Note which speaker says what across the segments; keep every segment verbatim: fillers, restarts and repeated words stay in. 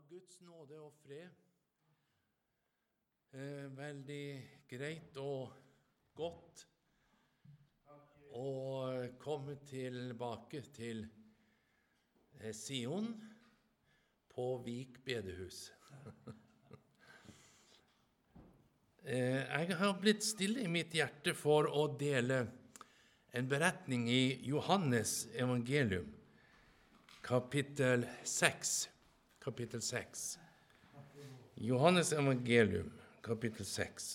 Speaker 1: Guds nåde og fred. Eh, veldig greit og godt å komme tilbake til eh, Sion på Vik bedehus. eh, jeg har blitt stille i mitt hjerte for å dele en beretning i Johannes evangelium, kapittel seks. Kapittel seks. Johannes evangelium, kapittel seks.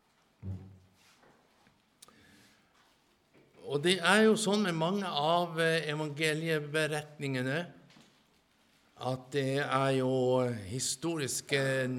Speaker 1: Og det er jo sånn med mange av evangelieberetningene at det er jo historiske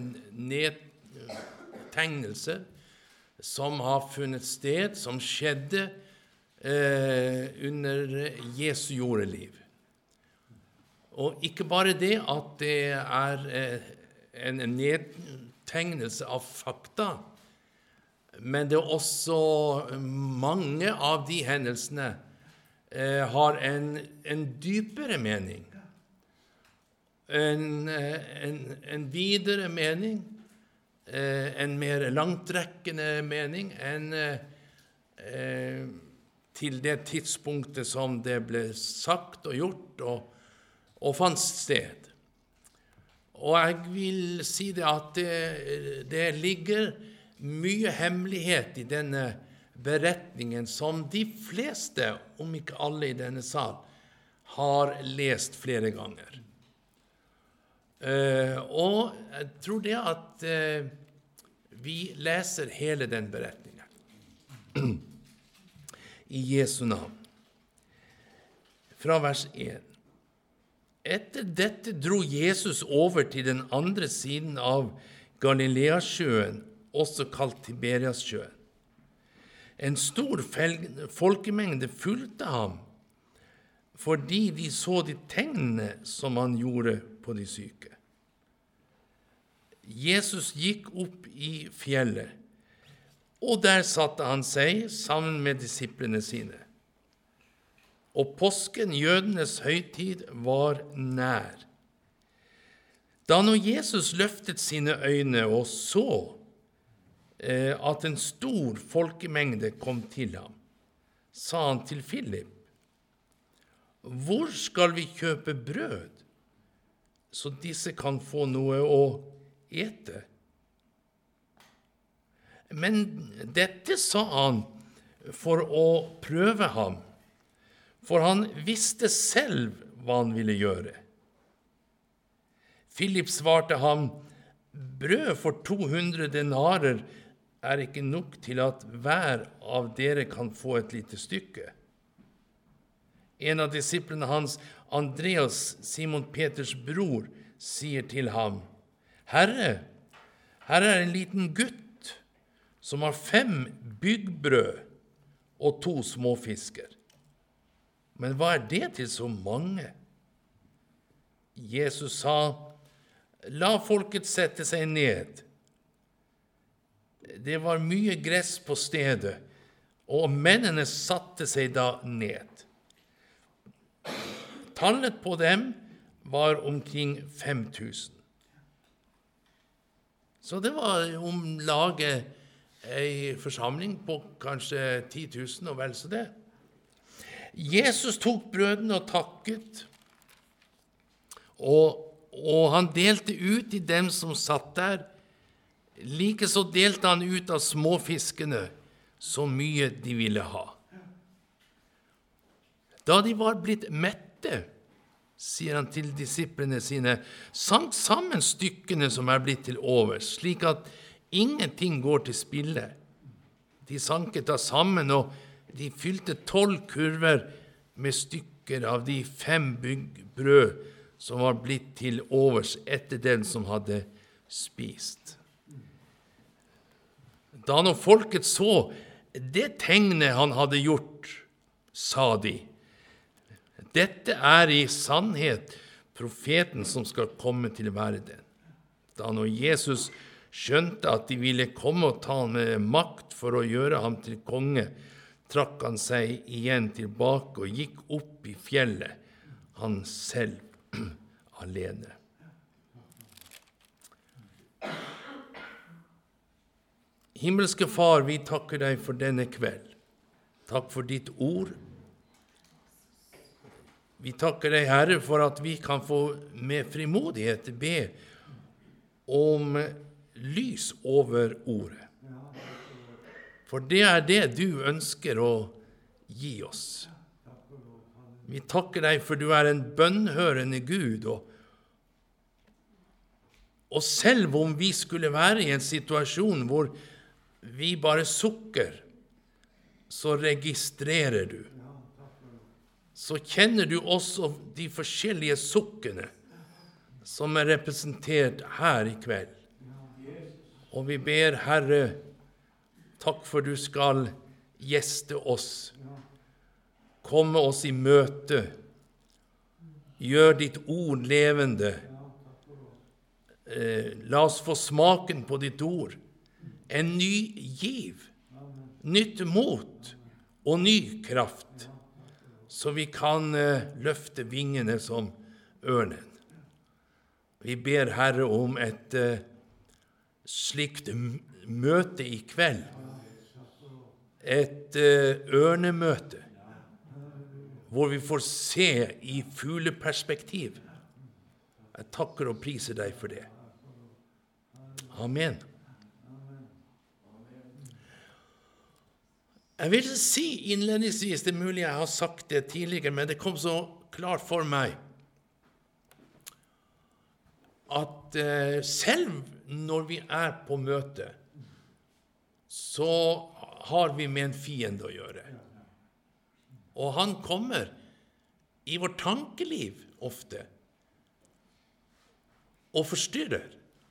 Speaker 1: nedtegnelser som har funnet sted, som skjedde eh, under Jesu jordeliv. Og ikke bare det at det er eh, en nedtegnelse av fakta, men det er også mange av de hendelsene eh, har en, en dypere mening, en, en, en videre mening, eh, en mer langtrekkende mening enn eh, til det tidspunktet som det ble sagt og gjort og og fant sted. Og jeg vil si det at det, det ligger mye hemmelighet i denne beretningen som de fleste, om ikke alle i denne sal, har lest flere ganger. Uh, og jeg tror det at uh, vi leser hele den beretningen i Jesu navn. Fra vers én. Etter dette dro Jesus over til den andre siden av Galileasjøen, også kalt Tiberiassjøen. En stor folkemengde fulgte ham, fordi de så de tegnene som han gjorde på de syke. Jesus gikk opp i fjellet, og der satte han seg sammen med disiplene sine. Og påsken, jødenes høytid, var nær. Da når Jesus løftet sine øyne og så eh, at en stor folkemengde kom til ham, sa han til Philip, «Hvor skal vi kjøpe brød, så disse kan få noe å ete?» Men dette sa han for å prøve ham, for han visste selv hva han ville gjøre. Philip svarte ham, «Brød for to hundre denarer er ikke nok til at hver av dere kan få et lite stykke.» En av disiplene hans, Andreas, Simon Peters bror, sier til ham, «Herre, her er en liten gutt som har fem byggbrød og to småfisker. Men hva er det til så mange?» Jesus sa, «La folket sette seg ned.» Det var mye gress på stedet, og mennene satte seg da ned. Tallet på dem var omkring fem tusen. Så det var omlag en forsamling på kanskje ti tusen og vel så det. Jesus tok brødene og takket, og, og han delte ut i dem som satt der. Likeså delte han ut av småfiskene så mye de ville ha. Da de var blitt mette, sier han til disiplene sine, sank sammen stykkene som er blitt til overs, slik at ingenting går til spille. De sanket da sammen, og de fylte tolv kurver med stykker av de fem byggbrød som var blitt til overs etter den som hadde spist. Da når folket så det tegnet han hadde gjort, sa de, «Dette er i sannhet profeten som skal komme til verden.» Da når Jesus skjønte at de ville komme og ta ham med makt for å gjøre ham til konge, trakk han seg igjen tilbake og gikk opp i fjellet, han selv alene. Himmelske Far, vi takker deg for denne kveld. Takk for ditt ord. Vi takker deg, Herre, for at vi kan få med frimodighet be om lys over ordet. For det er det du ønsker å gi oss. Vi takker deg for du er en bønnhørende Gud, og, og selv om vi skulle være i en situasjon hvor vi bare sukker, så registrerer du. Så kjenner du også de forskjellige sukkene som er representert her i kveld. Og vi ber, Herre, takk for du skal gjeste oss. Komme oss i møte. Gjør ditt ord levende. Eh, la oss få smaken på ditt ord. En ny giv, nytt mot og ny kraft, så vi kan eh, løfte vingene som ørnen. Vi ber, Herre, om et eh, slikt møte i kveld, et eh, ørnemøte, hvor vi får se i fugleperspektiv. Jeg takker og priser deg for det. Amen. Jeg vil si innledningsvis, det er mulig jeg har sagt det tidligere, men det kom så klart for meg, at eh, selv når vi er på møte, så har vi med en fiende å gjøre. Og han kommer i vårt tankeliv ofte, og forstyrrer.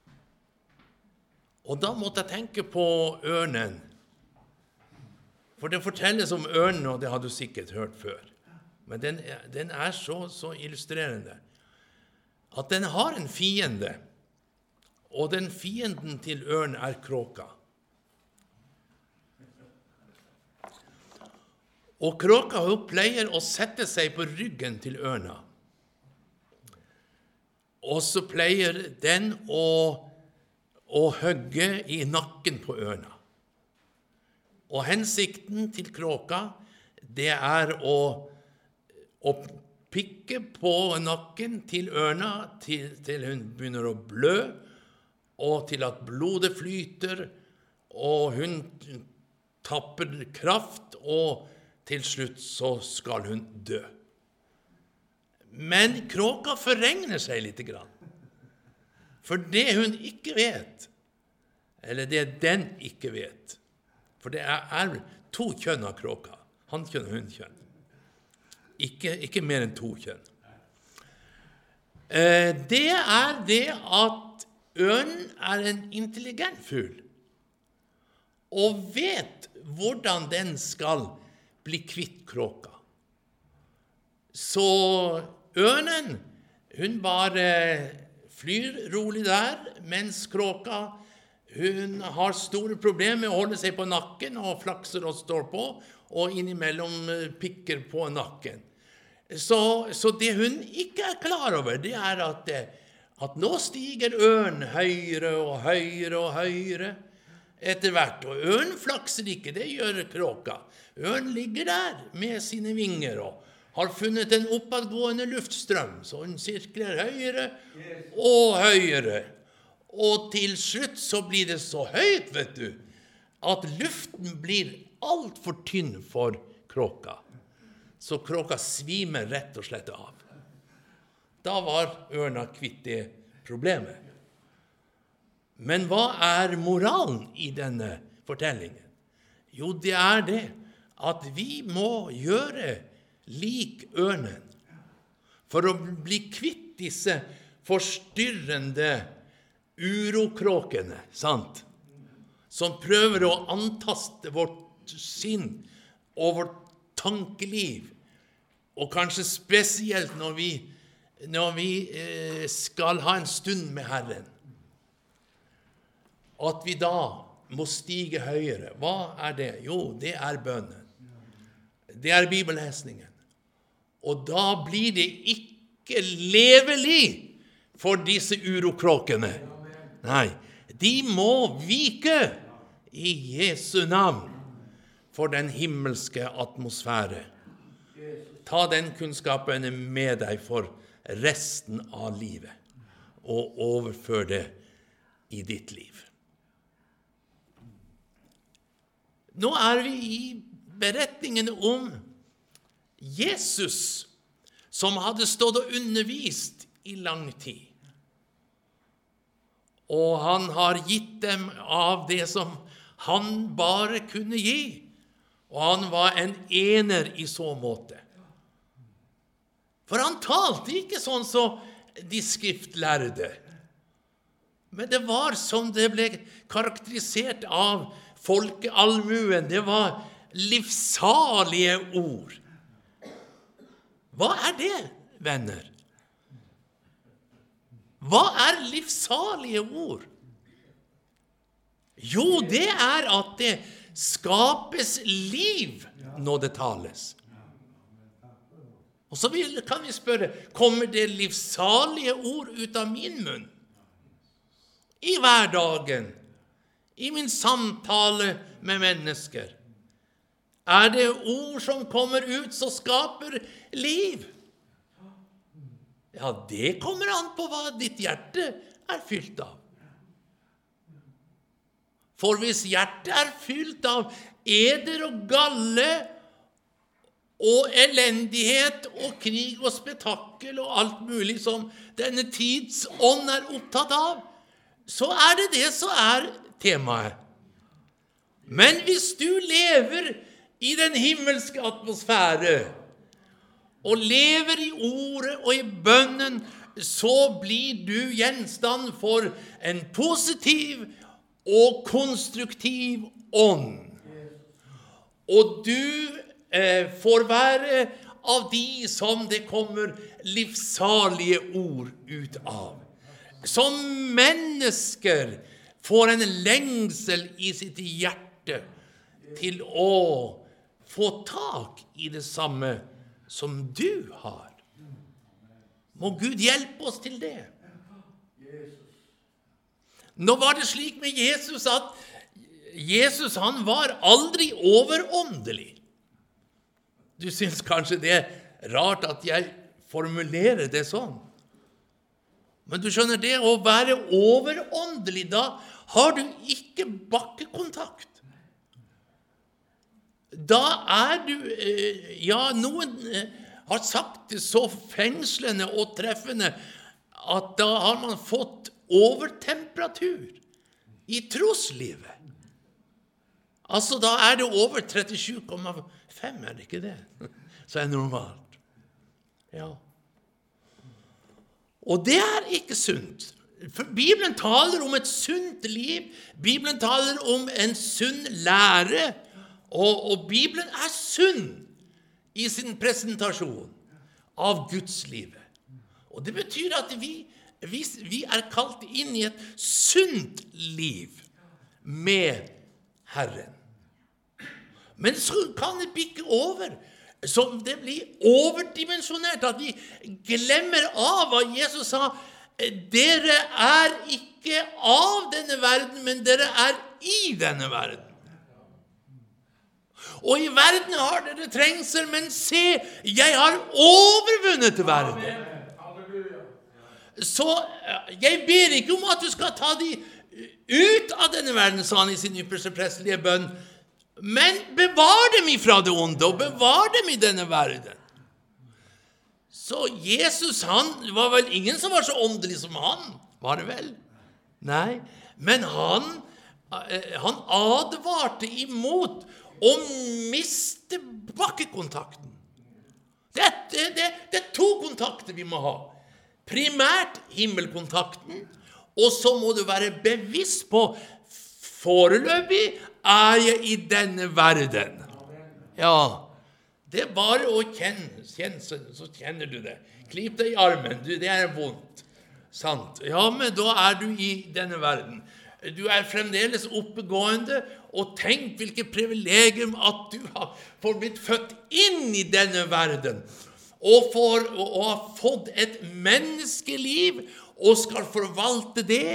Speaker 1: Og da måtte jeg tenke på ørnen. For det fortelles om ørnen, og det har du sikkert hørt før. Men den er, den er så, så illustrerende. At den har en fiende, og den fienden til ørnen er kråka. Og kråka hun pleier å sette seg på ryggen til ørna. Og så pleier den å, å hugge i nakken på ørna. Og hensikten til kråka, det er å, å pikke på nakken til ørna til, til hun begynner å blø, og til at blodet flyter, og hun tapper kraft, og til slutt så skal hun dø. Men kråka forregner seg litt grann. For det hun ikke vet, eller det den ikke vet, for det er, er to kjønn av kråka, hannkjønn og hunnkjønn. Ikke, ikke mer enn to kjønn. Eh, det er det at ørnen er en intelligent fugl, og vet hvordan den skal bli kvitt kråka. Så ørnen, hun bare flyr rolig der, mens kråka, hun har store problemer med å holde seg på nakken, og flakser og står på, og innimellom pikker på nakken. Så, så det hun ikke er klar over, det er at, at nå stiger ørnen høyere og høyere og høyere etter hvert. Og ørnen flakser ikke, det gjør kråka. Ørnen ligger der med sine vinger og har funnet en oppadgående luftstrøm, så hun sirkler høyere og høyere. Og til slutt så blir det så høyt, vet du, at luften blir alt for tynn for kråka. Så kråka svimer rett og slett av. Da var ørna kvitt det problemet. Men hva er moralen i denne fortellingen? Jo, det er det at vi må gjøre lik ørnen for å bli kvitt disse forstyrrende urokråkene, sant? Som prøver å antaste vårt sinn og vårt tankeliv, og kanskje spesielt når vi, når vi eh, skal ha en stund med Herren. At vi da må stige høyere. Hva er det? Jo, det er bønnen. Det er bibellesningen. Og da blir det ikke levelig for disse urokråkene. Nei, de må vike i Jesu navn for den himmelske atmosfære. Ta den kunnskapen med deg for resten av livet, og overfør det i ditt liv. Nå er vi i beretningen om Jesus, som hadde stått og undervist i lang tid. Og han har gitt dem av det som han bare kunne gi. Og han var en ener i så måte. For han talte ikke sånn som de skriftlærde. Men det var som det ble karakterisert av folkealmuen. Det var livsalige ord. Hva er det, venner? Hva er livsalige ord? Jo, det er at det skapes liv når det tales. Og så kan vi spørre, kommer det livsalige ord ut av min munn? I hverdagen, i min samtale med mennesker. Er det ord som kommer ut som skaper liv? Ja, det kommer an på hva ditt hjerte er fylt av. For hvis hjertet er fylt av eder og galle og elendighet og krig og spetakkel og alt mulig som denne tids ånd er opptatt av, så er det det som er temaet. Men hvis du lever i den himmelske atmosfære og lever i ordet og i bønnen, så blir du gjenstand for en positiv og konstruktiv ånd. Og du eh, får være av de som det kommer livsalige ord ut av. Som mennesker får en lengsel i sitt hjerte til å få tak i det samme som du har. Må Gud hjelpe oss til det. Nå var det slik med Jesus at Jesus han var aldri overåndelig. Du synes kanskje det er rart at jeg formulerer det sånn. Men du skjønner det, å være overåndelig, da har du ikke bakkekontakt. Da er du, ja, noen har sagt det så fengslende og treffende, at da har man fått overtemperatur i troslivet. Altså, da er det over trettisju komma fem, er det ikke det? Så er det normalt. Ja. Og det er ikke sunt. For Bibelen taler om et sunt liv. Bibelen taler om en sunn lære. Og, og Bibelen er sunn i sin presentasjon av Guds livet. Og det betyr at vi, vi, vi er kalt inn i et sunt liv med Herren. Men så kan det bikke over, så det blir overdimensjonert, at vi glemmer av hva Jesus sa. Dere er ikke av denne verden, men dere er i denne verden. Og i verden har dere trengsel, men se, jeg har overvunnet verden. Så jeg ber ikke om at du skal ta de ut av denne verden, sa han i sin ypperste prestelige bønn, men bevar dem ifra det onde, og bevar dem i denne verden. Så Jesus, han var vel ingen som var så åndelig som han, var det vel? Nei, men han, han advarte imot å miste bakkekontakten. Det, det, det, det er to kontakter vi må ha. Primært himmelkontakten, og så må du være bevisst på, foreløpig er jeg i denne verden. Ja, det er bare å kjenne, kjenne så kjenner du det. Klip deg i armen, du, det er vondt. Sant? Ja, men da er du i denne verden. Du er fremdeles oppegående, og tenk hvilket privilegium at du har får blitt født inn i denne verden, og, for, og, og har fått et menneskeliv, og skal forvalte det,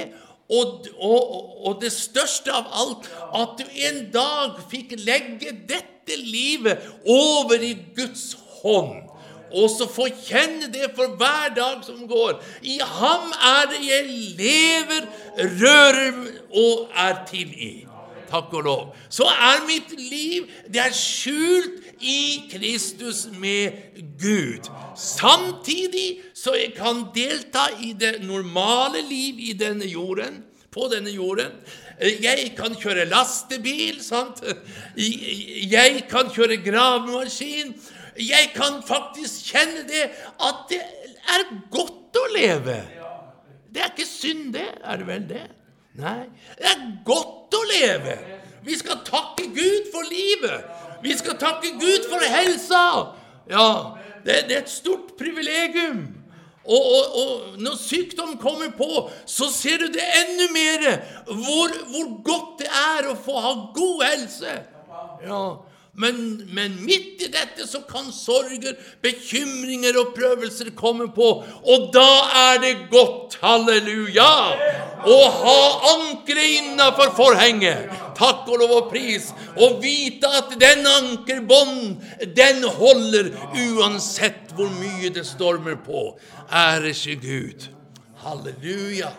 Speaker 1: Og, og, og det største av alt, at du en dag fikk legge dette livet over i Guds hånd. Og så få kjenne det for hver dag som går. I ham er det jeg lever, rører og er til i. Takk og lov. Så er mitt liv, det er skjult i Kristus med Gud. Samtidig så jeg kan delta i det normale liv i denne jorden, på denne jorden. Jeg kan kjøre lastebil, sant? Jeg kan kjøre gravemaskin. Jeg kan faktisk kjenne det at det er godt å leve. Det er ikke synd det, er det vel det? Nei, det er godt å leve. Vi skal takke Gud for livet. Vi skal takke Gud for helsa. Ja, det, det er et stort privilegium. Og, og, og når sykdom kommer på, så ser du det enda mer hvor, hvor godt det er å få ha god helse. Ja, men, men midt i dette så kan sorger, bekymringer og prøvelser komme på, og da er det godt, halleluja, å ha ankre innenfor forhenget. Takk og lov og pris, og vite at den ankerbånd, den holder uansett hvor mye det stormer på. Ære seg Gud. Halleluja.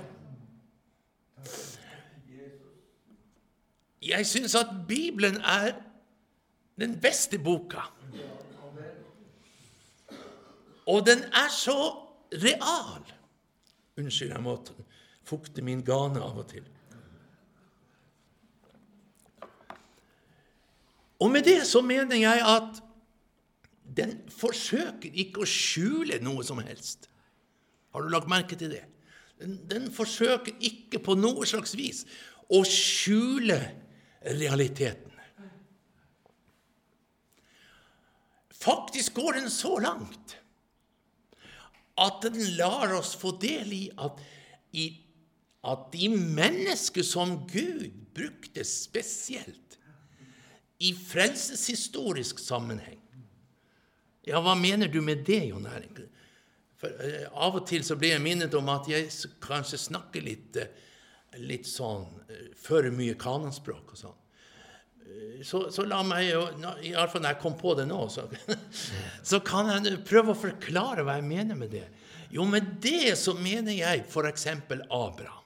Speaker 1: Jeg synes at Bibelen er den beste boka. Og den er så real. Unnskyld, jeg må fukte min gane av og til. Og med det så mener jeg at den forsøker ikke å skjule noe som helst. Har du lagt merke til det? Den, den forsøker ikke på noe slags vis å skjule realiteten. Faktisk går den så langt at den lar oss få del i at, i, at de mennesker som Gud brukte spesielt i frelseshistorisk sammenheng. Ja, hva mener du med det, Jon Erling? For uh, av og til så blir jeg minnet om at jeg kanskje snakker litt, uh, litt sånn, uh, for mye kanonspråk og sånn. Så, så la meg jo, i alle fall når jeg kom på det nå, så, så kan jeg prøve å forklare hva jeg mener med det. Jo, med det så mener jeg for eksempel Abraham.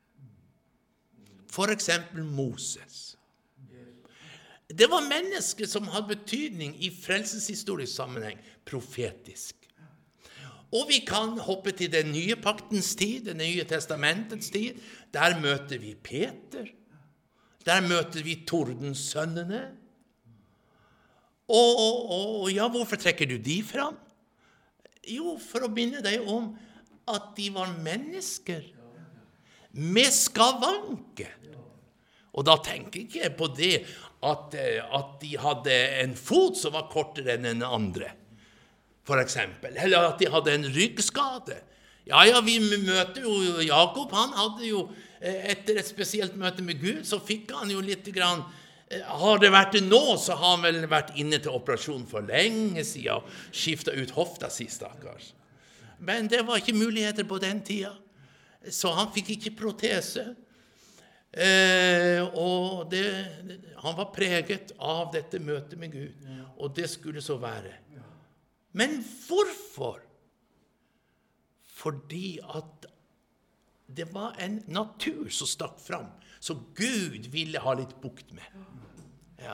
Speaker 1: For eksempel Moses. Det var mennesker som hadde betydning i frelseshistorisk sammenheng, profetisk. Og vi kan hoppe til den nye paktens tid, det nye testamentets tid. Der møter vi Peter. Der møter vi Tordensønnene. Og, og, og ja, hvorfor trekker du de fram? Jo, for å minne deg om at de var mennesker med skavanker. Og da tenker jeg ikke på det at, at de hadde en fot som var kortere enn en andre, for eksempel. Eller at de hadde en ryggskade. Ja, ja, vi møter jo Jakob, han hadde jo etter et spesielt møte med Gud, så fikk han jo litt grann, har det vært det nå, så har han vel vært inne til operasjon for lenge siden, og skiftet ut hofta si, stakkars. Men det var ikke muligheter på den tida, så han fikk ikke protese. Eh, og det, han var preget av dette møtet med Gud, og det skulle så være. Men hvorfor? Fordi at det var en natur som stakk fram, så Gud ville ha litt bukt med. Ja.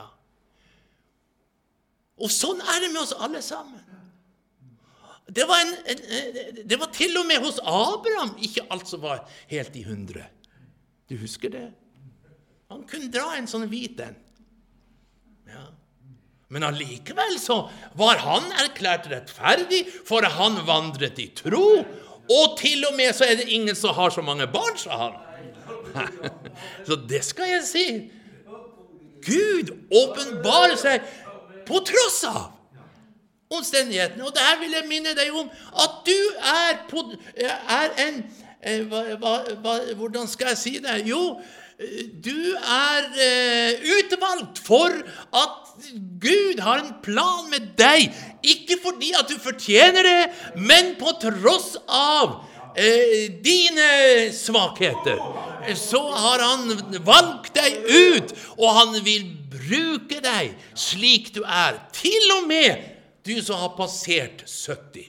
Speaker 1: Og sånn er det med oss alle sammen. Det var, en, en, det var til og med hos Abraham ikke alt som var helt i hundre. Du husker det? Han kunne dra en sånn hvit en. Ja. Men allikevel så var han erklært rettferdig, for han vandret i tro, og til og med så er det ingen som har så mange barn, sa han. Så det skal jeg si. Gud åpenbarer seg på tross av omstendighetene. Og der vil jeg minne deg om at du er, på, er en, hva, hva, hva, hvordan skal jeg si det? Jo, du er uh, utvalgt for at Gud har en plan med deg, ikke fordi at du fortjener det, men på tross av eh, dine svakheter, så har han valgt deg ut, og han vil bruke deg slik du er, til og med du som har passert sytti.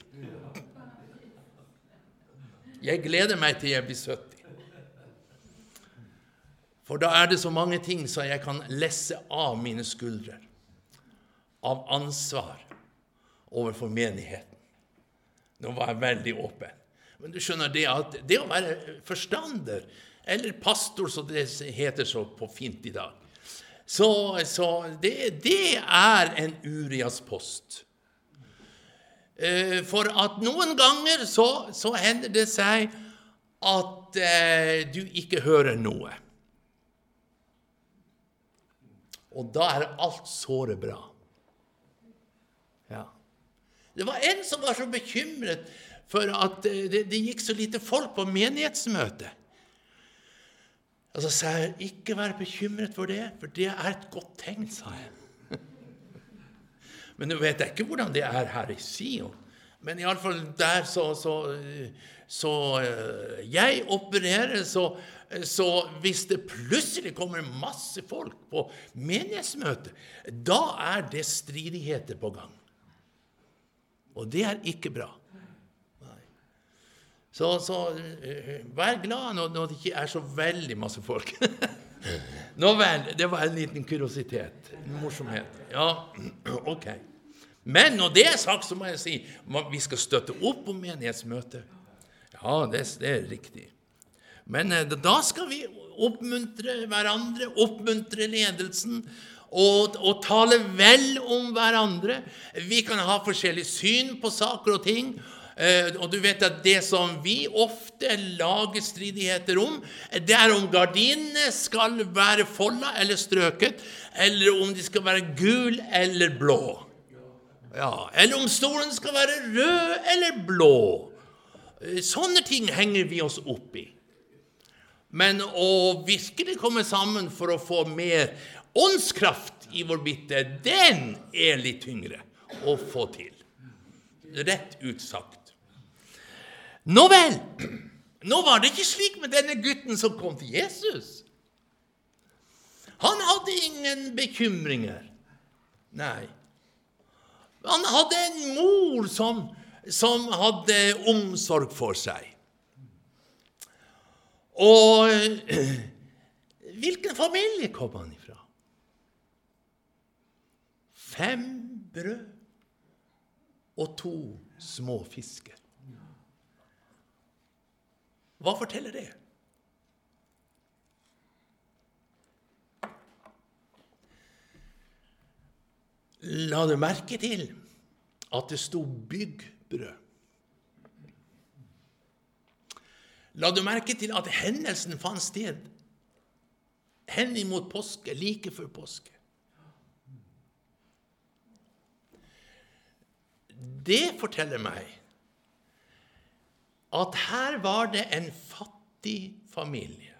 Speaker 1: Jeg gleder meg til jeg blir sytti. For da er det så mange ting så jeg kan lesse av mine skuldre, av ansvar overfor menigheten. Nå var jeg veldig åpen. Men du skjønner det at det å være forstander, eller pastor, så det heter så på fint i dag, så, så det, det er en Urias post. For at noen ganger så, så hender det seg at eh, du ikke hører noe. Og da er alt såre bra. Ja. Det var en som var så bekymret for at det, det gikk så lite folk på menighetsmøtet. Og så sa jeg, ikke vær bekymret for det, for det er et godt tegn, sa jeg. Men nå vet jeg ikke hvordan det er her i Sion. Men i alle fall der så, så, så jeg opererer, så, så hvis det plutselig kommer masse folk på menighetsmøte, da er det stridigheter på gang. Og det er ikke bra. Nei. Så, så vær glad når, når det ikke er så veldig masse folk. Nå vel, det var en liten kuriositet, en morsomhet. Ja, ok. Men når det er sagt, så må jeg si, vi skal støtte opp om menighetsmøtet. Ja, det, det er riktig. Men da skal vi oppmuntre hverandre, oppmuntre ledelsen, og, og tale vel om hverandre. Vi kan ha forskjellige syn på saker og ting, og du vet at det som vi ofte lager stridigheter om, det er om gardinene skal være foldet eller strøket, eller om de skal være gul eller blå. Ja, eller om stolen skal være rød eller blå. Sånne ting henger vi oss opp i. Men å virkelig komme sammen for å få mer åndskraft i vår bitte, den er litt tyngre å få til. Rett utsagt. Nå vel, nå var det ikke slik med denne gutten som kom til Jesus. Han hadde ingen bekymringer. Nei. Han hadde en mor som, som hadde omsorg for seg. Og hvilken familie kom han ifra? Fem brød og to små fisker. Hva forteller det? La du merke til at det stod byggbrød. La du merke til at hendelsen fant sted hen imot påske, like før påske. Det forteller meg at her var det en fattig familie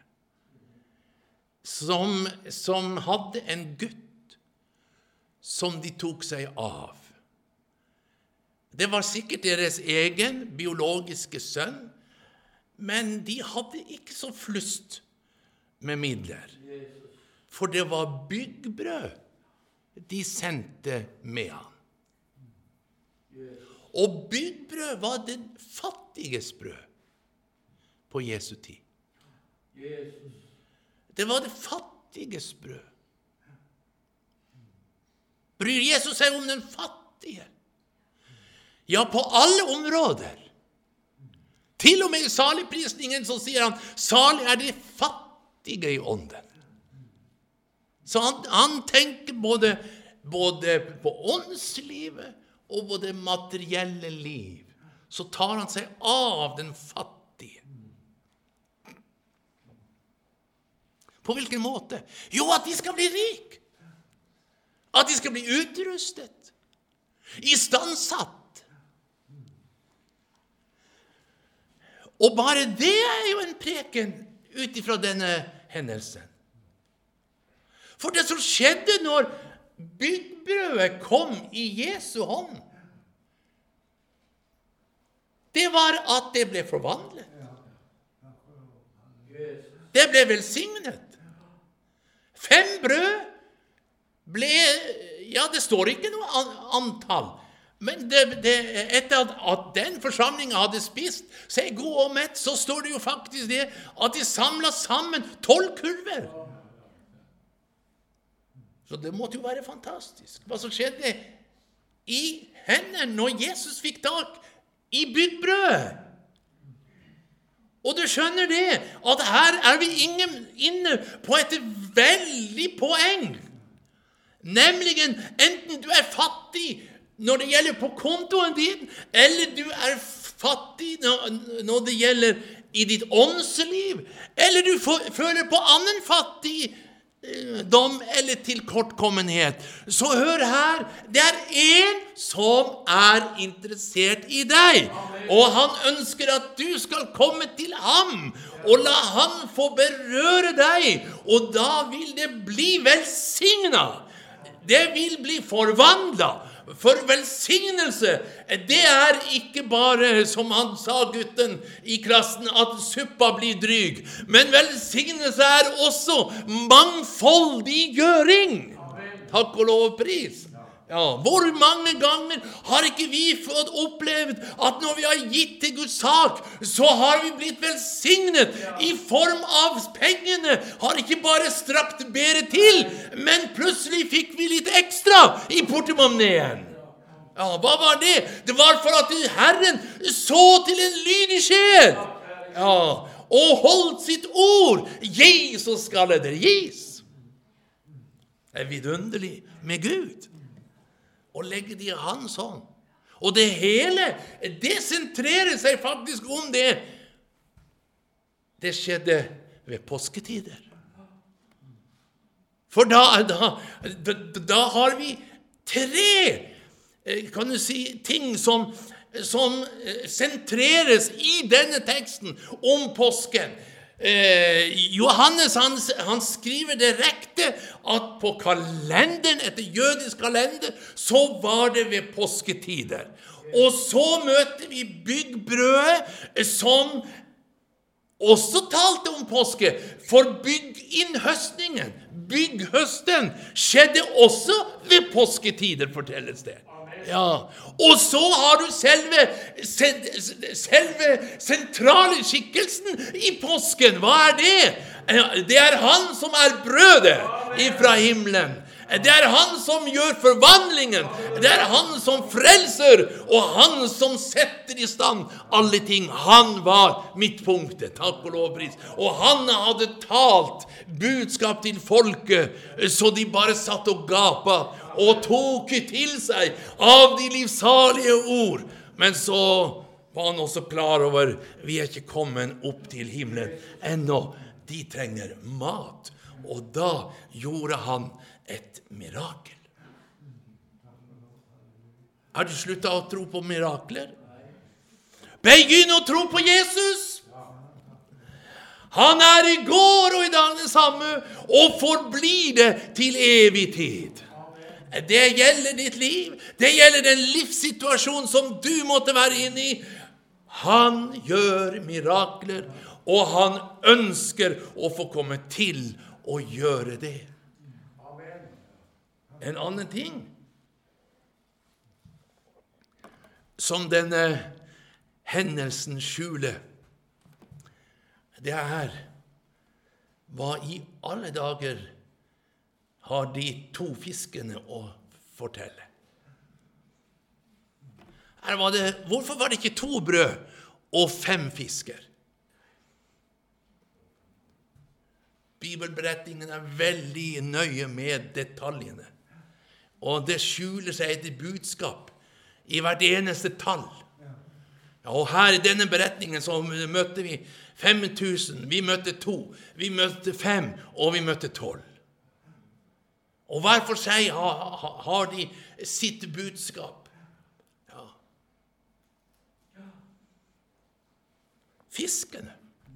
Speaker 1: som, som hadde en gutt som de tok seg av. Det var sikkert deres egen biologiske sønn, men de hadde ikke så flust med midler. For det var byggbrød de sendte med han. Og byggbrød var den fattiges brød på Jesu tid. Det var det fattiges brød. Bryr Jesus seg om den fattige? Ja, på alle områder. Til og med i saligprisningen så sier han, salig er de fattige i ånden. Så han, han tenker både, både på åndslivet og på det materielle liv. Så tar han seg av den fattige. På hvilken måte? Jo, at de skal bli rik. At de skal bli utrustet, istandsatt. Og bare det er jo en preken utifra denne hendelsen. For det som skjedde når byggbrødet kom i Jesu hånd, det var at det ble forvandlet. Det ble velsignet. Fem brød ble, ja, det står ikke noe antall, men det, det, etter at den forsamlingen hadde spist seg god og mett, så står det jo faktisk det at de samlet sammen tolv kurver. Så det måtte jo være fantastisk. Hva som skjedde i henne når Jesus fikk tak i byggbrødet? Og du skjønner det, at her er vi inne på et veldig poeng. Nemlig, enten du er fattig når det gjelder på kontoen din, eller du er fattig når det gjelder i ditt åndsliv, eller du føler på annen fattigdom eller tilkortkommenhet. Så hør her, det er en som er interessert i deg, og han ønsker at du skal komme til ham, og la han få berøre deg, og da vil det bli velsignet. Det vil bli forvandlet. For velsignelse, det er ikke bare, som han sa gutten i klassen, at suppa blir dryg. Men velsignelse er også mangfoldiggjøring. Takk og lov og pris. Ja, hvor mange ganger har ikke vi fått opplevd at når vi har gitt til Guds sak, så har vi blitt velsignet i form av pengene, har ikke bare strakt bedre til, men plutselig fikk vi litt ekstra i portemoneen. Ja, hva var det? Det var for at Herren så til en lydig sjel, ja, og holdt sitt ord. Gi, så skal det gis. Det er vidunderlig med Gud. Og legge det i hans hånd. Og det hele, det sentrerer seg faktisk om det. Det skjedde ved påsketider. For da, da, da, da har vi tre, kan du si, ting som, som sentreres i denne teksten om påsken. Eh, Johannes han, han skriver direkte at på kalenderen, etter jødisk kalender, så var det ved påsketider. Og så møter vi byggbrødet som også talte om påske, for bygginnhøstningen, bygghøsten, skjedde også ved påsketider, fortelles det. Ja, og så har du selve, selve sentrale skikkelsen i påsken. Hva er det? Det er han som er brødet ifra himmelen. Det er han som gjør forvandlingen. Det er han som frelser, og han som setter i stand alle ting. Han var midtpunktet, takk og lovpris. Og han hadde talt budskap til folket, så de bare satt og gapet, og tok til seg av de livsalige ord. Men så var han også klar over, vi er ikke kommet opp til himmelen ennå. De trenger mat. Og da gjorde han et mirakel. Har du sluttet å tro på mirakler? Begynn å tro på Jesus. Han er i går og i dag det samme, og forblir det til evig tid. Det gjelder ditt liv. Det gjelder den livssituasjon som du måtte være inne i. Han gjør mirakler, og han ønsker å få komme til å gjøre det. En annen ting som denne hendelsen skjuler, det er hva i alle dager har de to fiskene å fortelle. Her var det, hvorfor var det ikke to brød og fem fisker? Bibelberetningen er veldig nøye med detaljene. Og det skjuler seg et budskap i hvert eneste tall. Ja, og her i denne beretningen så møtte vi fem tusen, vi møtte to, vi møtte fem, og vi møtte tolv. Og hver for seg har, har de sitt budskap. Ja. Fiskene.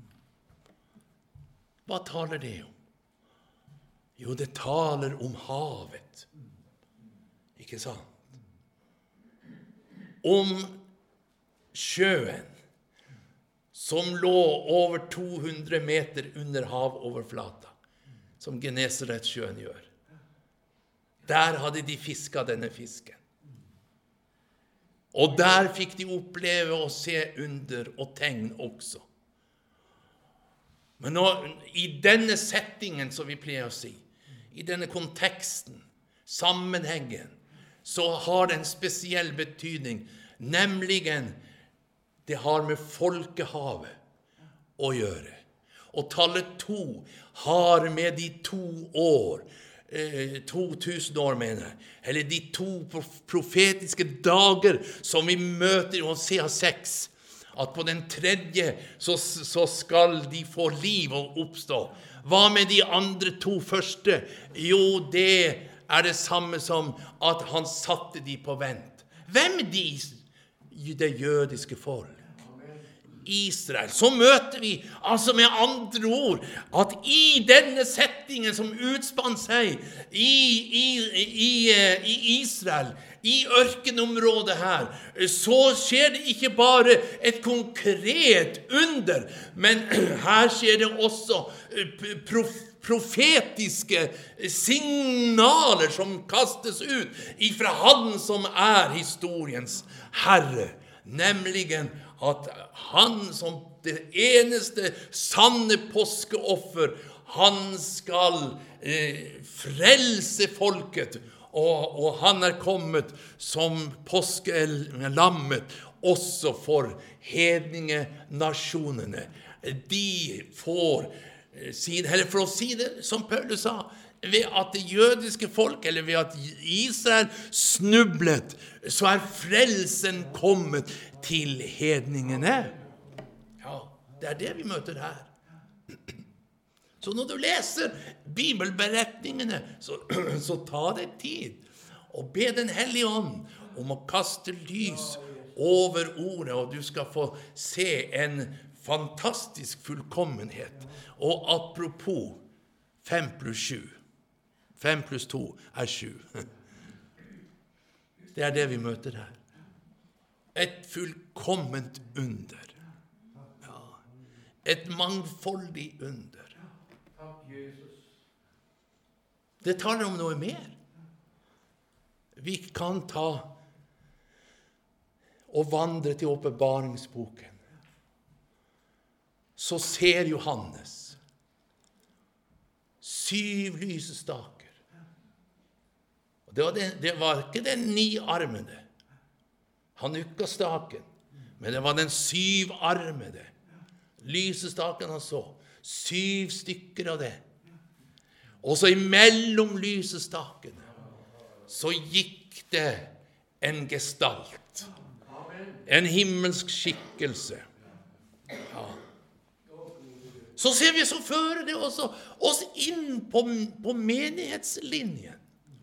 Speaker 1: Hva taler det om? Jo, det taler om havet. Ikke sant? Om sjøen, som lå over to hundre meter under havoverflata, som Genesaretsjøen gjør. Der hadde de fisket denne fisken. Og der fikk de oppleve å se under og tegn også. Men nå, i denne settingen, som vi pleier å si, i denne konteksten, sammenhengen, så har det en spesiell betydning, nemlig det har med folkehavet å gjøre. Og tallet to har med de to år, eh, to tusen år mener jeg, eller de to profetiske dager som vi møter i Hosea seks, at på den tredje så, så skal de få liv og oppstå. Hva med de andre to første? Jo, det er det samme som at han satte de på vent. Hvem er de? Det jødiske folk. Israel. Så møter vi, altså med andre ord, at i denne settingen som utspann seg i, i, i, i Israel, i ørkenområdet her, så skjer det ikke bare et konkret under, men her skjer det også prof, profetiske signaler som kastes ut ifra han som er historiens herre, nemlig at han som det eneste sanne påskeoffer, han skal eh, frelse folket, og, og han er kommet som påskelammet også for hedninge nasjonene. De får, eller for å si det som Paulus sa, ved at det jødiske folk, eller ved at Israel snublet, så er frelsen kommet til hedningene. Ja, det er det vi møter her. Så når du leser bibelberetningene, så, så ta deg tid og be den hellige ånd om å kaste lys over ordet, og du skal få se en fantastisk fullkommenhet. Og apropos fem pluss sju. Fem pluss to er sju. Det er det vi møter her. Et fullkomment under. Ja. Et mangfoldig under. Det taler om noe mer. Vi kan ta og vandre til åpenbaringsboken. Så ser Johannes syv lysestaker. Det var, det, det var ikke den niarmede, Hanukka-staken, men det var den syvarmede lysestaken han så. Syv stykker av det. Og så imellom lysestakene så gikk det en gestalt. En himmelsk skikkelse. Ja. Så ser vi, så fører det også oss inn på, på menighetslinjen.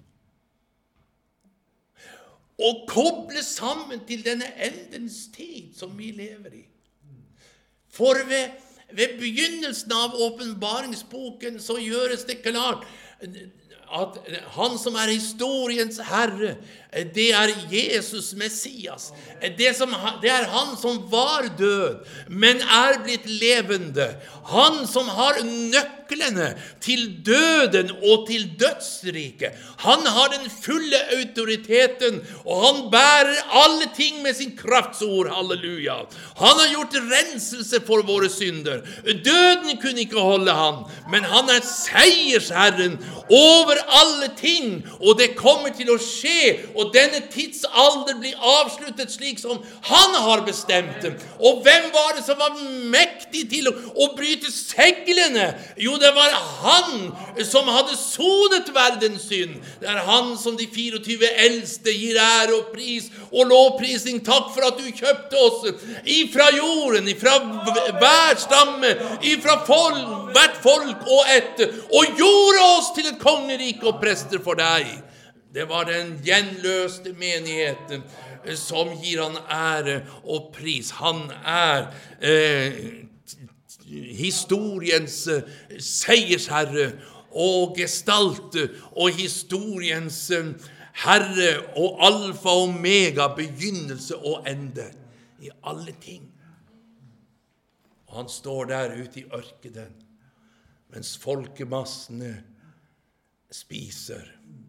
Speaker 1: Og koble sammen til denne endens tid som vi lever i. For ved, ved begynnelsen av åpenbaringsboken så gjøres det klart at han som er historiens herre, det er Jesus Messias. Det, som, det er han som var død, men er blitt levende. Han som har nøklene til døden og til dødsriket. Han har den fulle autoriteten, og han bærer alle ting med sin kraftsord. Halleluja. Han har gjort renselse for våre synder. Døden kunne ikke holde han, men han er seiersherren over alle ting, og det kommer til å skje, og denne tidsalder blir avsluttet slik som han har bestemt dem. Og hvem var det som var mektig til å, å bryte seglene? Jo, det var han som hadde sonet verdens synd. Det er han som de fireogtyve eldste gir ære og pris og lovprisning. Takk for at du kjøpte oss ifra jorden, ifra hver stamme, ifra folk, hvert folk og ett, og gjorde oss til et kongerike og prester for deg. Det var den gjenløste menigheten som gir han ære og pris. Han er eh, historiens eh, seiersherre og gestalt, og historiens eh, herre og alfa og omega, begynnelse og ende. i alle ting. Og han står der ute i ørkenen, mens folkemassene spiser.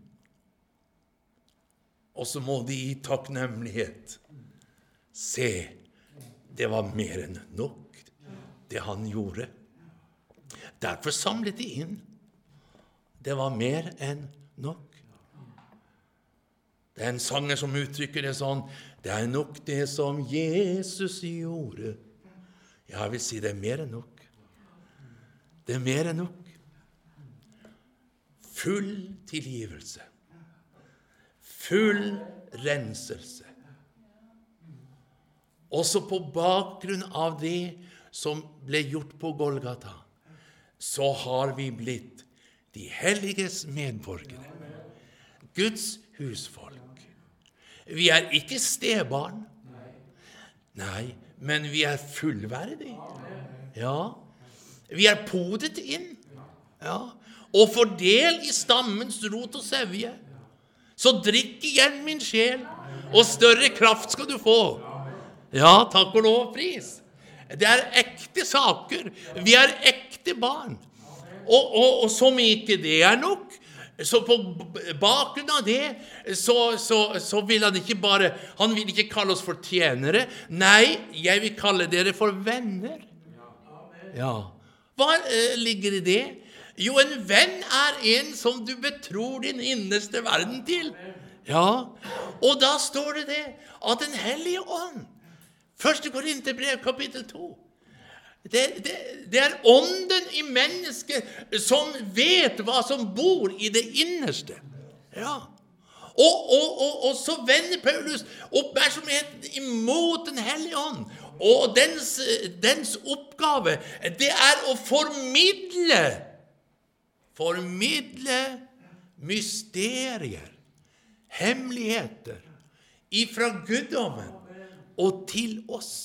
Speaker 1: Og så må de i takknemlighet se, det var mer enn nok, det han gjorde. Derfor samlet de inn. Det var mer enn nok. Det er en sanger som uttrykker det sånn, det er nok det som Jesus gjorde. Jeg vil si det er mer enn nok. Det er mer enn nok. Full tilgivelse. Full renselse. Også på bakgrunn av det som ble gjort på Golgata, så har vi blitt de helliges medborgere. Guds husfolk. Vi er ikke stebarn. Nei, men vi er fullverdige. Ja. Vi er podet inn. Ja. Og får del i stammens rot og sevje. Så drikk igjen min sjel, og større kraft skal du få. Ja, takk og lov og pris. Det er ekte saker. Vi er ekte barn. Og, og, og som ikke det er nok, så på bakgrunn av det, så, så, så vil han ikke bare, han vil ikke kalle oss for tjenere. Nei, jeg vil kalle dere for venner. Ja. Hva eh, ligger i det? Jo, en venn er en som du betror din innerste verden til. Ja, og da står det det, at den hellige ånd, første Korinterbrev, kapittel to, det, det, det er ånden i mennesket som vet hva som bor i det innerste. Ja. Og, og, og, og så vender Paulus oppmerksomheten imot den hellige ånd. Og dens, dens oppgave, det er å formidle, formidle mysterier, hemmeligheter, ifra guddommen og til oss.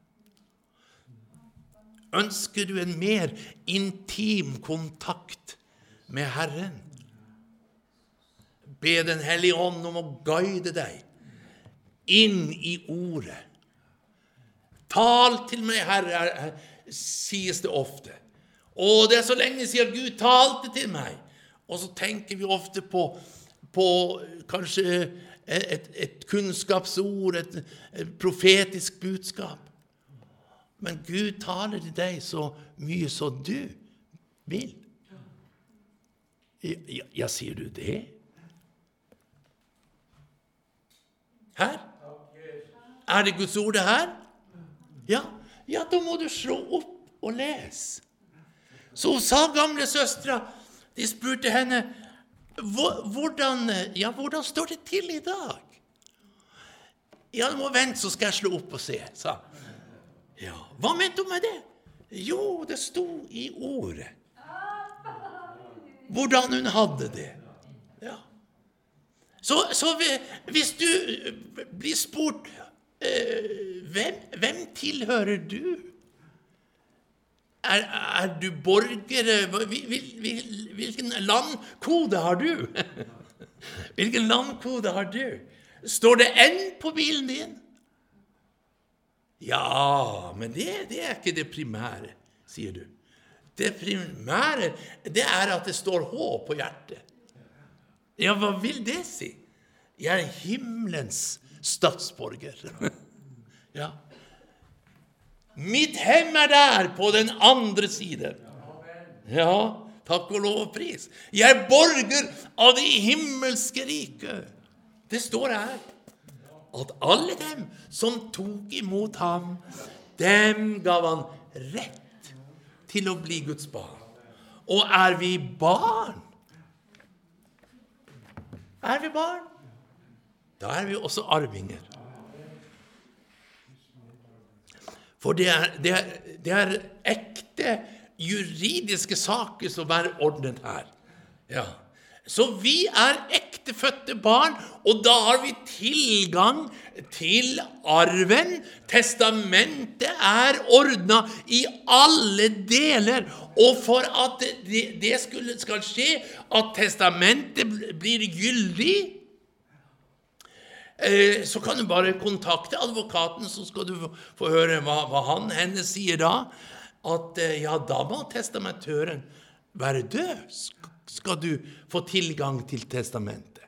Speaker 1: Ønsker du en mer intim kontakt med Herren? Be den hellige ånd om å guide deg inn i ordet. Tal til meg, Herre, sies det ofte. Og det er så lenge siden Gud talte til meg. Og så tenker vi ofte på, på kanskje et, et kunnskapsord, et, et profetisk budskap. Men Gud taler til deg så mye så du vil. Ja, ja, ja, sier du det? Her? Er det Guds ord det her? Ja, ja, da må du slå opp og lese. Så sa gamle søstre, de spurte henne, hvordan, ja, hvordan står det til i dag? Ja, du må vente, så skal jeg slå opp og se, sa han. Ja, hva mente hun med det? Jo, det stod i ordet. Hvordan hun hadde det. Ja. Så, så hvis du blir spurt, eh, hvem, hvem tilhører du? Er, er du borger? Hvil, hvil, hvilken landkode har du? Hvilken landkode har du? Står det N på bilen din? Ja, men det, det er ikke det primære, sier du. Det primære, det er at det står H på hjertet. Ja, hva vil det si? Jeg er himmelens statsborger. Ja. Mitt hem er der på den andre siden. Ja, takk og lov og pris. Jeg er borger av det himmelske riket. Det står her. At alle dem som tok imot ham, dem gav han rett til å bli Guds barn. Og er vi barn? Er vi barn? Da er vi også arvinger. For det er, det er, det er ekte juridiske saker som er ordnet her. Ja. Så vi er ektefødte barn, og da har vi tilgang til arven. Testamentet er ordnet i alle deler, og for at det, det skulle, skal skje, at testamentet blir gyldig, eh, så kan du bare kontakte advokaten, så skal du få, få høre hva, hva han, henne sier da. At eh, ja, da må testamentøren være død. Skal du få tilgang til testamentet?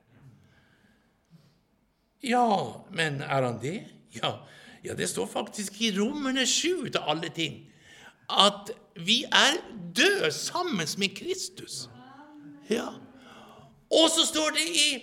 Speaker 1: Ja, men er han det? Ja, ja det står faktisk i Romerne sju til alle ting, at vi er døde sammen med Kristus. Ja. Og så står det i,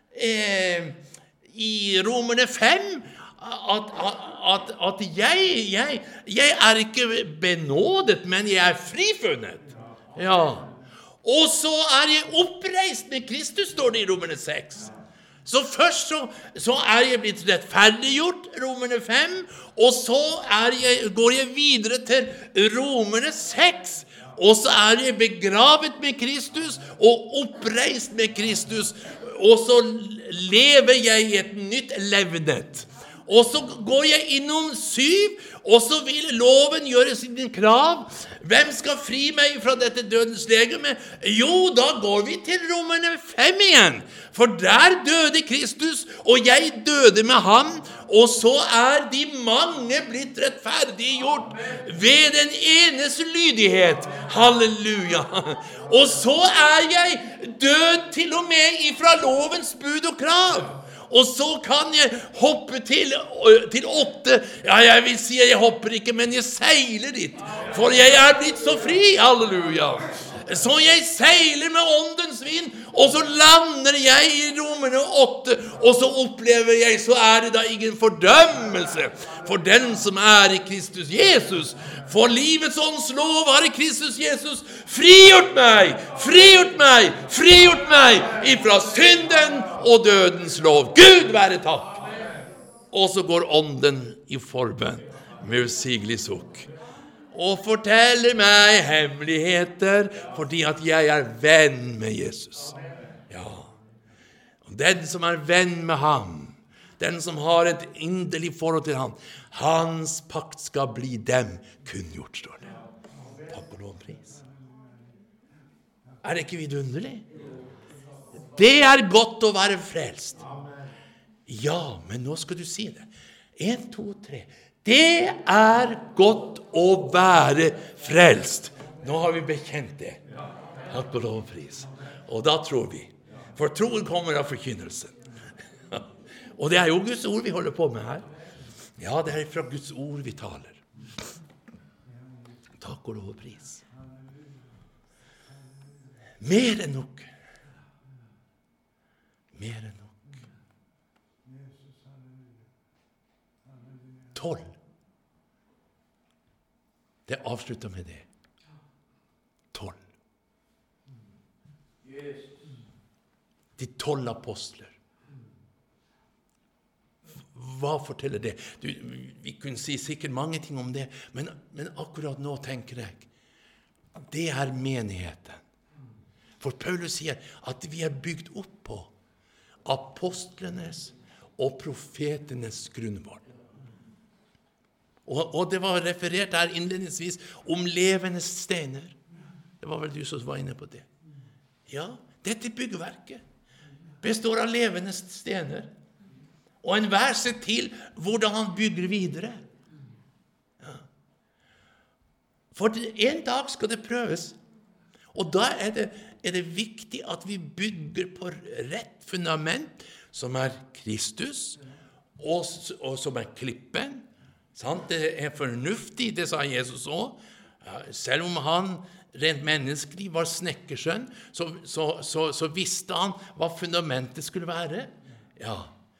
Speaker 1: eh, i Romerne fem at, at, at jeg, jeg, jeg er ikke benådet, men jeg er frifunnet. Ja. Og så er jeg oppreist med Kristus, står det i Romerne seks. Så først så, så er jeg blitt rettferdiggjort, Romerne fem, og så er jeg, går jeg videre til Romerne seks, og så er jeg begravet med Kristus og oppreist med Kristus, og så lever jeg i et nytt levnet. Og så går jeg innom syv, og så vil loven gjøre sine krav. Hvem skal fri meg fra dette dødens legeme? Jo, da går vi til Romerne fem igjen. For der døde Kristus, og jeg døde med ham, og så er de mange blitt rettferdiggjort ved den enes lydighet. Halleluja! Og så er jeg død til og med ifra lovens bud og krav. Og så kan jeg hoppe til, til åtte. Ja, jeg vil si at jeg hopper ikke, men jeg seiler dit. For jeg er blitt så fri, halleluja. Så jeg seiler med åndens vind, og så lander jeg i Romerne åtte, og så opplever jeg, så er det da ingen fordømmelse for den som er i Kristus Jesus. For livets ånds lov har i Kristus Jesus frigjort meg, frigjort meg, frigjort meg ifra synden og dødens lov. Gud være takk! Og så går ånden i forbønn med usigelig sukk. Og forteller meg hemmeligheter, fordi at jeg er venn med Jesus. Ja. Og den som er venn med ham, den som har et inderlig forhold til ham, hans pakt skal bli dem kunngjort, står det. Takk og lov pris. Er det ikke vidunderlig? Det er godt å være frelst. Ja, men nå skal du si det. En, to, tre. Det er godt å være frelst. Nå har vi bekjent det. Takk og lov og pris. Og da tror vi. For troen kommer av forkynnelsen. Og det er jo Guds ord vi holder på med her. Ja, det er fra Guds ord vi taler. Takk og lov og pris. Mer enn nok. Mer enn nok. Tolv. Det avslutter med det. Tolv. De tolv apostler. Hva forteller det? Du, vi kunne si sikkert mange ting om det, men, men akkurat nå tenker jeg, det er menigheten. For Paulus sier at vi er bygd opp på apostlenes og profetenes grunnvoll. Og, og det var referert her innledningsvis om levende stener. Det var vel du som var inne på det. Ja, dette byggverket består av levende stener. Og en hver ser til hvordan han bygger videre. Ja. For en dag skal det prøves. Og da er det, er det viktig at vi bygger på rett fundament, som er Kristus, og, og som er klippen. Sant? Det er fornuftig, det sa Jesus også. Selv om han rent menneskelig var snekkersønn, så, så, så, så visste han hva fundamentet skulle være. Ja.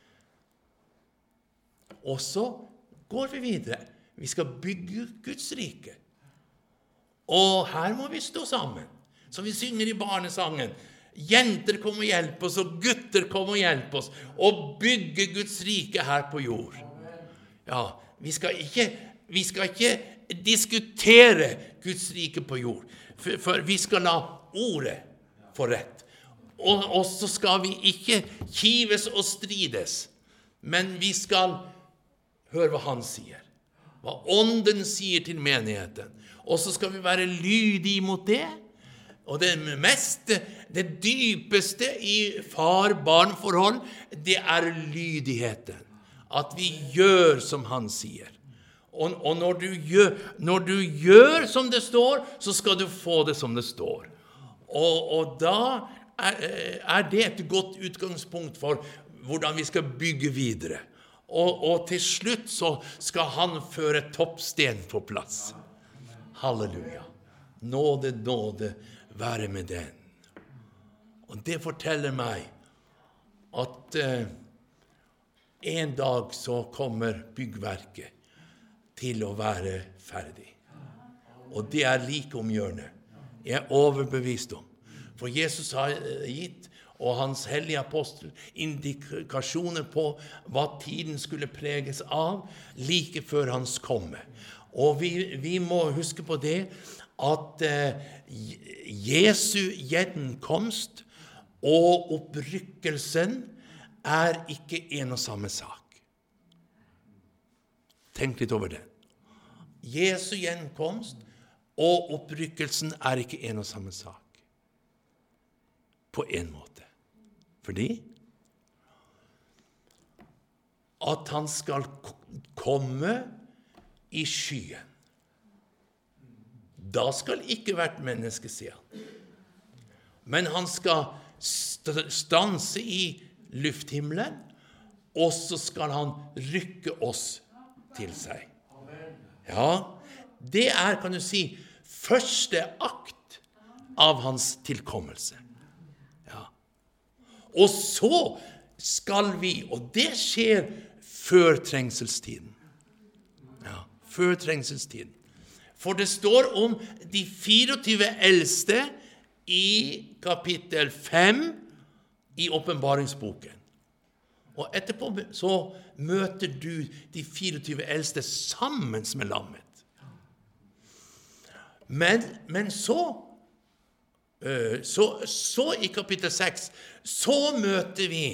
Speaker 1: Og så går vi videre. Vi skal bygge Guds rike. Og her må vi stå sammen. Så vi synger i barnesangen. Jenter kom og hjelpe oss, og gutter kom og hjelpe oss, og bygge Guds rike her på jord. Ja, vi skal ikke, vi skal ikke diskutere Guds rike på jord, for, for vi skal la ordet få rett. Og, og så skal vi ikke kives og strides, men vi skal høre hva han sier, hva ånden sier til menigheten. Og så skal vi være lydige mot det. Og det meste, det dypeste i far-barn-forhold, det er lydigheten. At vi gjør som han sier. Og, og når, du gjør, når du gjør som det står, så skal du få det som det står. Og, og da er, er det et godt utgangspunkt for hvordan vi skal bygge videre. Og, og til slutt så skal han føre toppsten på plass. Halleluja. Nåde, nåde, være med den. Og det forteller meg at eh, en dag så kommer byggverket til å være ferdig. Og det er like om hjørnet. Jeg er overbevist om. For Jesus har gitt, og hans hellige apostel, indikasjoner på hva tiden skulle preges av, like før hans komme. Og vi, vi må huske på det, at eh, Jesu gjenkomst og opprykkelsen er ikke en og samme sak. Tenk litt over det. Jesu gjenkomst og opprykkelsen er ikke en og samme sak. På en måte. Fordi at han skal komme i skyen. Da skal ikke hvert menneske se han. Men han skal stanse i lufthimmelen, og så skal han rykke oss til seg. Ja, det er, kan du si, første akt av hans tilkommelse. Ja. Og så skal vi, og det skjer før trengselstiden. Ja, før trengselstiden. For det står om de fireogtyve eldste i kapittel fem i åpenbaringsboken. Og etterpå så møter du de fireogtyve eldste sammen med lammet. Men, men så, så, så i kapittel seks, så møter vi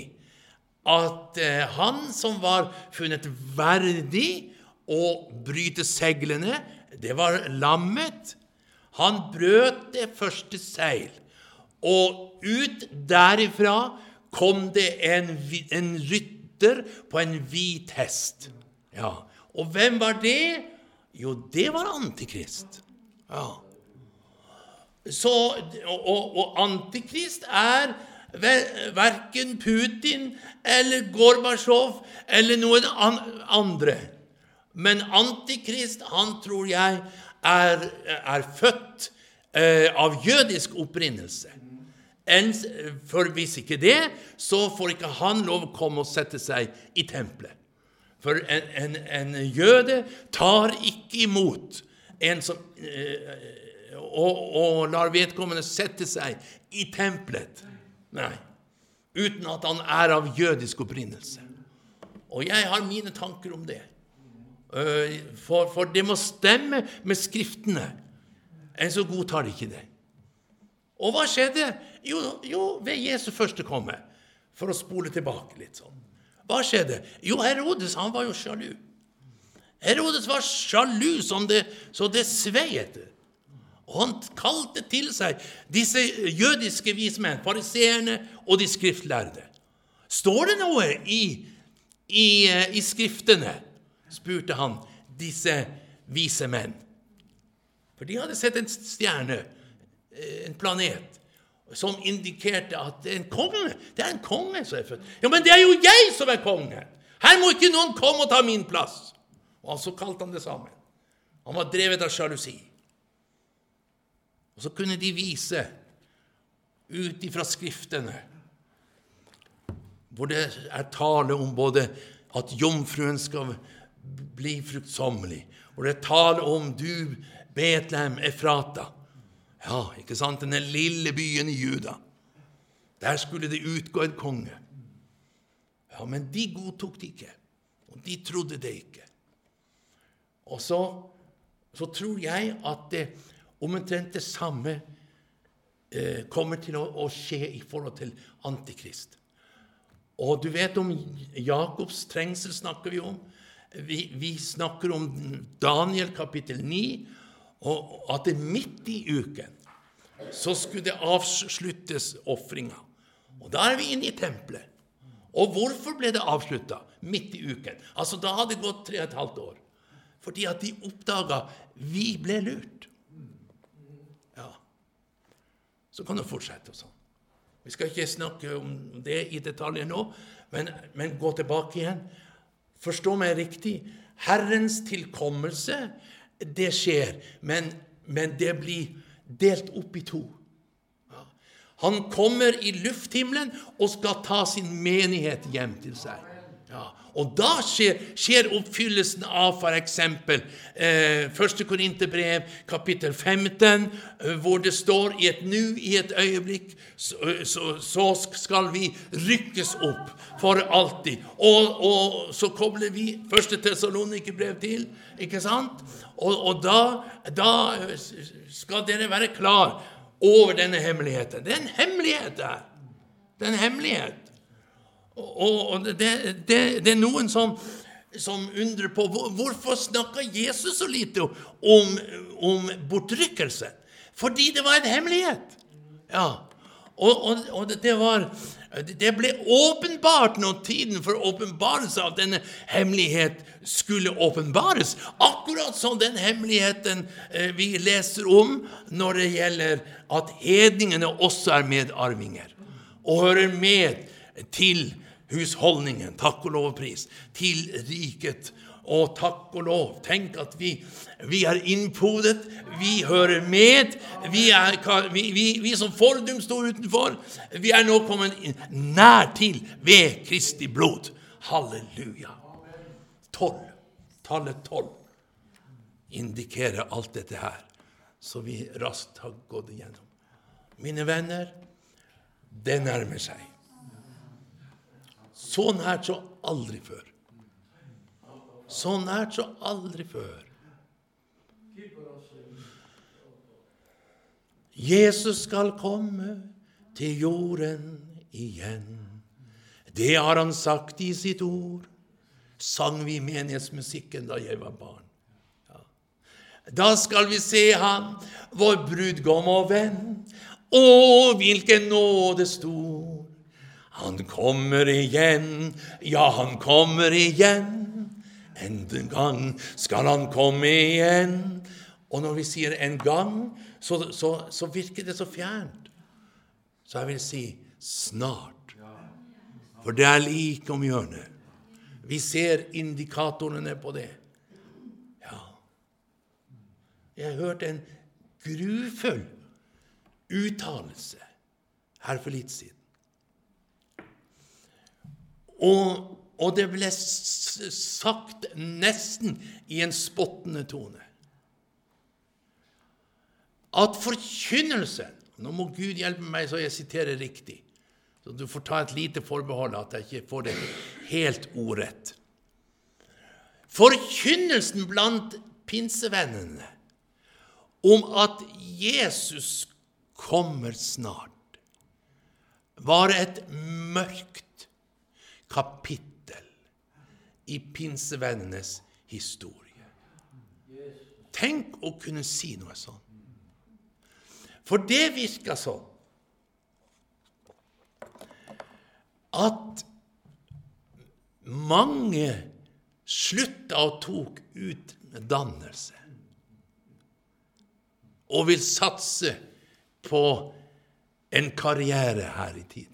Speaker 1: at han som var funnet verdig å bryte seglene, det var lammet. Han brøt det første seil, og ut derifra kom det en, en rytter på en hvit hest. Ja. Og hvem var det? Jo, det var Antikrist. Ja. Så, og, og Antikrist er hverken Putin eller Gorbatsjov eller noen andre. Men Antikrist, han tror jeg, er, er født eh, av jødisk opprinnelse. En, for hvis ikke det, så får ikke han lov å komme og sette seg i tempelet. For en, en, en jøde tar ikke imot en som, eh, og, og lar vedkommende sette seg i tempelet. Nei, uten at han er av jødisk opprinnelse. Og jeg har mine tanker om det. For, for det må stemme med skriftene. En så godtar ikke det. Og hva skjedde? Jo, jo ved Jesu første komme. For å spole tilbake litt sånn. Hva skjedde? Jo, Herodes, han var jo sjalu. Herodes var sjalu som det, så det sveiet. Og han kalte til seg disse jødiske vismenn, fariseerne og de skriftlærde. Står det noe i, i, i skriftene? Spurte han disse vise menn. For de hadde sett en stjerne, en planet, som indikerte at det er en konge. Det er en konge som er født. Ja, men det er jo jeg som er konge. Her må ikke noen komme og ta min plass. Og så kalte han det sammen. Han var drevet av sjalusi. Og så kunne de vise ut ifra skriftene, hvor det er tale om både at jomfruen skal bli fruktsommelig, hvor det er tale om du, Betlehem, Efrata. Ja, ikke sant? Denne lille byen i Juda. Der skulle det utgå en konge. Ja, men de godtok det ikke. Og de trodde det ikke. Og så, så tror jeg at det omtrent det samme eh, kommer til å, å skje i forhold til Antikrist. Og du vet om Jakobs trengsel snakker vi om. Vi, vi snakker om Daniel kapittel ni, og at det midt i uken så skulle det avsluttes offringer. Og da er vi inne i tempelet. Og hvorfor ble det avsluttet? Midt i uken. Altså, da hadde det gått tre og et halvt år. Fordi at de oppdaget vi ble lurt. Ja. Så kan du fortsette og sånn. Vi skal ikke snakke om det i detaljer nå, men, men gå tilbake igjen. Forstå meg riktig. Herrens tilkommelse, det skjer, men, men det blir delt opp i to. Ja. Han kommer i lufthimmelen og skal ta sin menighet hjem til seg. Ja. Og da skjer, skjer oppfyllelsen av for eksempel eh, første Korinterbrev, kapittel femten, eh, hvor det står i et nu, i et øyeblikk, så, så, så skal vi rykkes opp for alltid. Og, og så kobler vi første Tessalonikerbrev til, ikke sant? Og, og da, da skal dere være klar over denne hemmeligheten. Det er en hemmelighet der. Det er en hemmelighet. Og det, det, det er noen som, som undrer på hvor, hvorfor snakker Jesus så lite om, om bortrykkelsen? Fordi det var en hemmelighet. Ja. Og, og, og det, var, det ble åpenbart når tiden for åpenbarelse av denne hemmelighet skulle åpenbares. Akkurat som den hemmeligheten eh, vi leser om når det gjelder at hedningene også er medarvinger og hører med til husholdningen, takk og lov og pris, til riket, og takk og lov. Tenk at vi, vi er innpodet, vi hører med, vi, er, vi, vi, vi som fordum står utenfor, vi er nå kommet nær til ved Kristi blod. Halleluja. Tolv, tallet tolv, indikerer alt dette her, så vi raskt har gått igjennom. Mine venner, det nærmer seg. Så nært så aldri før. Så nært så aldri før. Jesus skal komme til jorden igjen. Det har han sagt i sitt ord. Sang vi menighetsmusikken da jeg var barn. Ja. Da skal vi se han, vår brudgom og venn. Å, hvilken nåde stor. Han kommer igjen, ja, han kommer igjen. En gang skal han komme igjen. Og når vi sier en gang, så, så, så virker det så fjernt. Så jeg vil si snart. For det er like om hjørnet. Vi ser indikatorene på det. Ja. Jeg hørte en grufull uttalelse her for litt siden. Og, og det ble sagt nesten i en spottende tone. At forkynnelsen, nå må Gud hjelpe meg så jeg siterer riktig, så du får ta et lite forbehold at jeg ikke får det helt ordrett. Forkynnelsen blant pinsevennene om at Jesus kommer snart, var et mørkt kapittel i pinsevennenes historie. Tenk å kunne si noe sånn. For det virker sånn at mange sluttet og tok utdannelse og vil satse på en karriere her i tiden.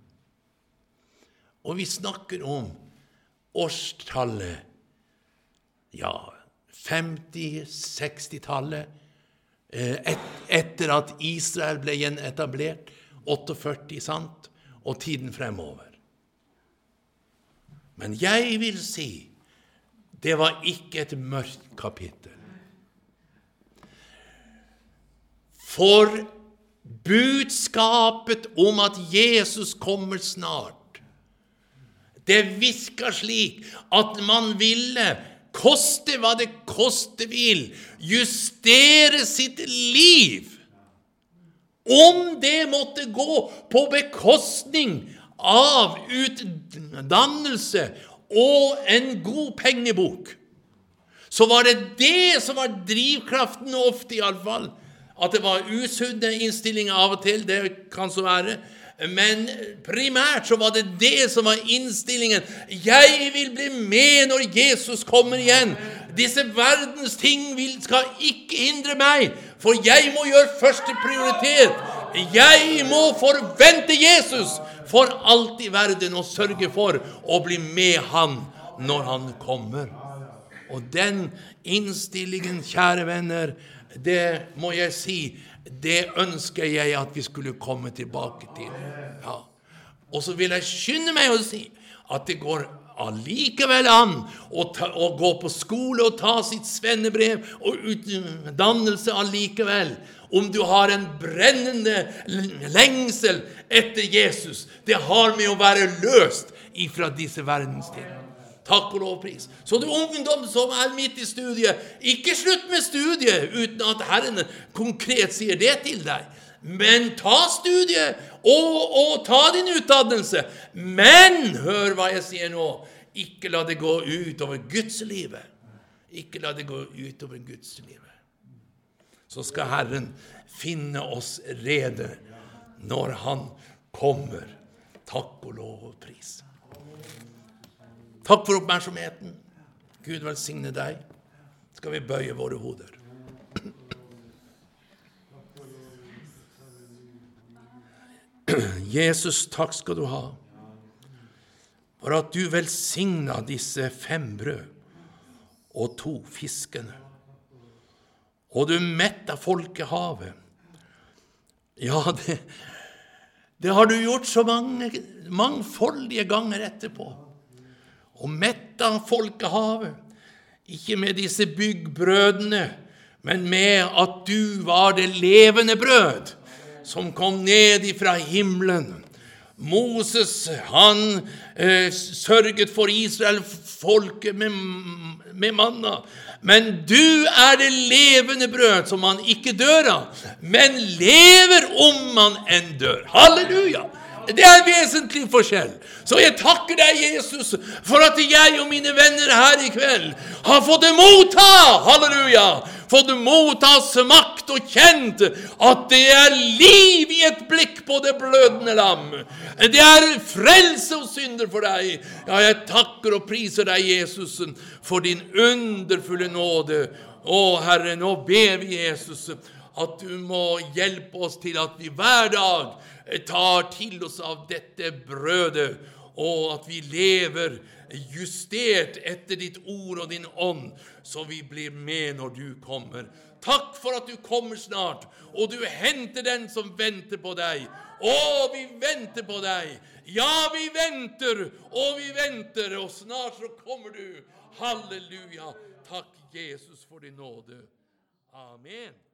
Speaker 1: Og vi snakker om årstallet, ja, femti-seksti-tallet, et, etter at Israel ble gjenetablert, førtiåtte, sant, og tiden fremover. Men jeg vil si, det var ikke et mørkt kapittel. For budskapet om at Jesus kommer snart, det virker slik at man ville, koste hva det koste vil, justere sitt liv. Om det måtte gå på bekostning av utdannelse og en god pengebok, så var det det som var drivkraften ofte i alle fall, at det var usunne innstillinger av og til, det kan så være. Men primært så var det det som var innstillingen. Jeg vil bli med når Jesus kommer igjen. Disse verdens ting vil, skal ikke hindre meg, for jeg må gjøre første prioritet. Jeg må forvente Jesus for alt i verden og sørge for å bli med han når han kommer. Og den innstillingen, kjære venner, det må jeg si, det ønsker jeg at vi skulle komme tilbake til. Ja. Og så vil jeg skynde meg å si at det går allikevel an å, ta, å gå på skole og ta sitt svennebrev og utdannelse allikevel. Om du har en brennende lengsel etter Jesus, det har med å være løst ifra disse verdensdeler. Takk og lovpris. Så du ungdom som er midt i studiet, ikke slutt med studiet uten at Herren konkret sier det til deg. Men ta studiet og, og ta din utdannelse. Men, hør hva jeg sier nå, ikke la det gå ut over Guds livet. Ikke la det gå ut over Guds livet. Så skal Herren finne oss rede når han kommer. Takk og lovpris. Takk for oppmerksomheten. Gud velsigne deg. Skal vi bøye våre hoder. Jesus, takk skal du ha for at du velsigna disse fem brød og to fiskene. Og du metta folkehavet. Ja, det, det har du gjort så mange, mangfoldige ganger etterpå. Og metta folkehavet, ikke med disse byggbrødene, men med at du var det levende brød som kom ned ifra himmelen. Moses, han eh, sørget for Israel-folket med, med manna, men du er det levende brød som man ikke dør av, men lever om man enn dør. Halleluja! Det er en vesentlig forskjell. Så jeg takker deg, Jesus, for at jeg og mine venner her i kveld har fått motta, halleluja, fått motta smakt og kjent at det er liv i et blikk på det blødende lam. Det er frelse og synder for deg. Ja, jeg takker og priser deg, Jesus, for din underfulle nåde. Å, Herre, nå ber vi, Jesus, at du må hjelpe oss til at vi hver dag tar til oss av dette brødet, og at vi lever justert etter ditt ord og din ånd, så vi blir med når du kommer. Takk for at du kommer snart, og du henter den som venter på deg. Å, vi venter på deg. Ja, vi venter, og vi venter, og snart så kommer du. Halleluja. Takk, Jesus, for din nåde. Amen.